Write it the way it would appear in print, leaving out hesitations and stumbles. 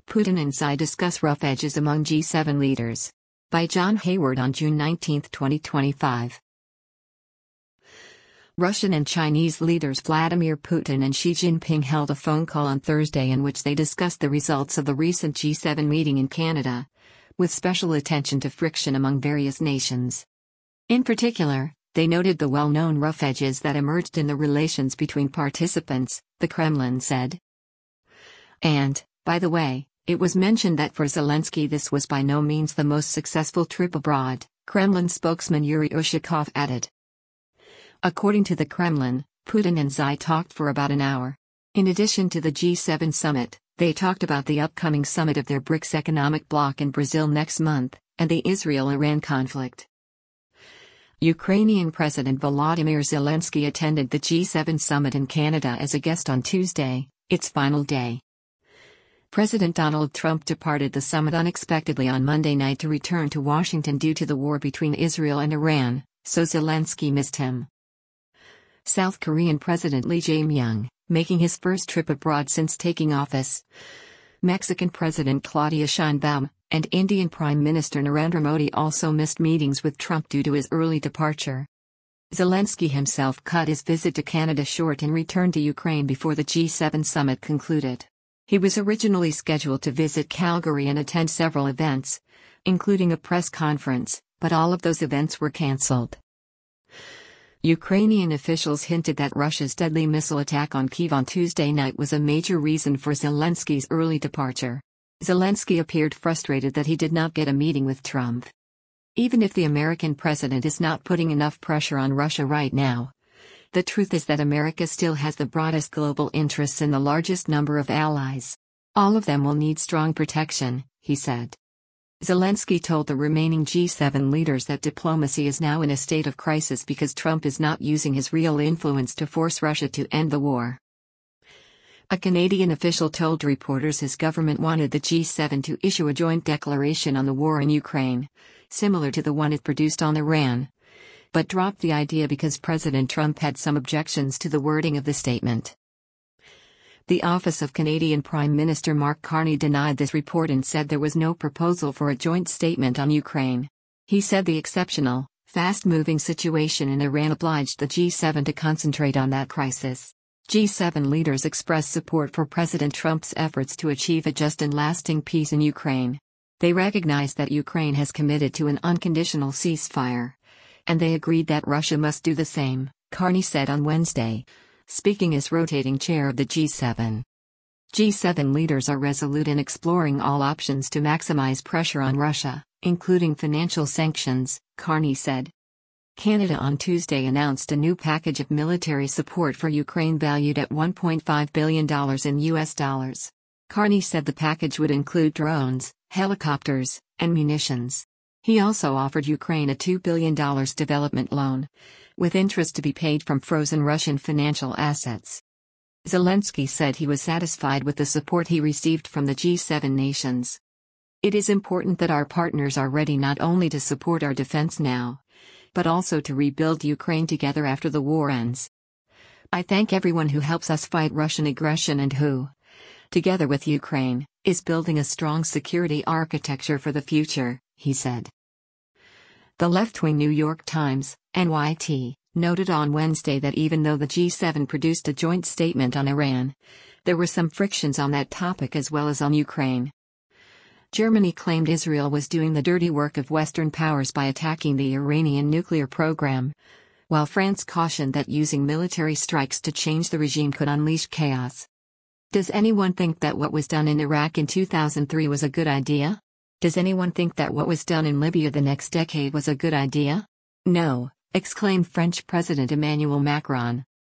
Putin and Xi discuss rough edges among G7 leaders. By John Hayward on June 19, 2025. Russian and Chinese leaders Vladimir Putin and Xi Jinping held a phone call on Thursday in which they discussed the results of the recent G7 meeting in Canada, with special attention to friction among various nations. In particular, they noted the well-known rough edges that emerged in the relations between participants, the Kremlin said. And, by the way, it was mentioned that for Zelensky this was by no means the most successful trip abroad, Kremlin spokesman Yuri Ushakov added. According to the Kremlin, Putin and Xi talked for about an hour. In addition to the G7 summit, they talked about the upcoming summit of their BRICS economic bloc in Brazil next month, and the Israel-Iran conflict. Ukrainian President Volodymyr Zelensky attended the G7 summit in Canada as a guest on Tuesday, its final day. President Donald Trump departed the summit unexpectedly on Monday night to return to Washington due to the war between Israel and Iran, so Zelensky missed him. South Korean President Lee Jae-myung, making his first trip abroad since taking office. Mexican President Claudia Sheinbaum, and Indian Prime Minister Narendra Modi also missed meetings with Trump due to his early departure. Zelensky himself cut his visit to Canada short and returned to Ukraine before the G7 summit concluded. He was originally scheduled to visit Calgary and attend several events, including a press conference, but all of those events were cancelled. Ukrainian officials hinted that Russia's deadly missile attack on Kyiv on Tuesday night was a major reason for Zelensky's early departure. Zelensky appeared frustrated that he did not get a meeting with Trump. Even if the American president is not putting enough pressure on Russia right now, the truth is that America still has the broadest global interests and the largest number of allies. All of them will need strong protection, he said. Zelensky told the remaining G7 leaders that diplomacy is now in a state of crisis because Trump is not using his real influence to force Russia to end the war. A Canadian official told reporters his government wanted the G7 to issue a joint declaration on the war in Ukraine, similar to the one it produced on Iran, but dropped the idea because President Trump had some objections to the wording of the statement. The office of Canadian Prime Minister Mark Carney denied this report and said there was no proposal for a joint statement on Ukraine. He said the exceptional, fast-moving situation in Iran obliged the G7 to concentrate on that crisis. G7 leaders expressed support for President Trump's efforts to achieve a just and lasting peace in Ukraine. They recognized that Ukraine has committed to an unconditional ceasefire, and they agreed that Russia must do the same, Carney said on Wednesday, speaking as rotating chair of the G7. G7 leaders are resolute in exploring all options to maximize pressure on Russia, including financial sanctions, Carney said. Canada on Tuesday announced a new package of military support for Ukraine valued at $1.5 billion in US dollars. Carney said the package would include drones, helicopters, and munitions. He also offered Ukraine a $2 billion development loan, with interest to be paid from frozen Russian financial assets. Zelensky said he was satisfied with the support he received from the G7 nations. It is important that our partners are ready not only to support our defense now, but also to rebuild Ukraine together after the war ends. I thank everyone who helps us fight Russian aggression and who, together with Ukraine, is building a strong security architecture for the future, he said. The left-wing New York Times, NYT, noted on Wednesday that even though the G7 produced a joint statement on Iran, there were some frictions on that topic as well as on Ukraine. Germany claimed Israel was doing the dirty work of Western powers by attacking the Iranian nuclear program, while France cautioned that using military strikes to change the regime could unleash chaos. Does anyone think that what was done in Iraq in 2003 was a good idea? Does anyone think that what was done in Libya the next decade was a good idea? No, exclaimed French President Emmanuel Macron.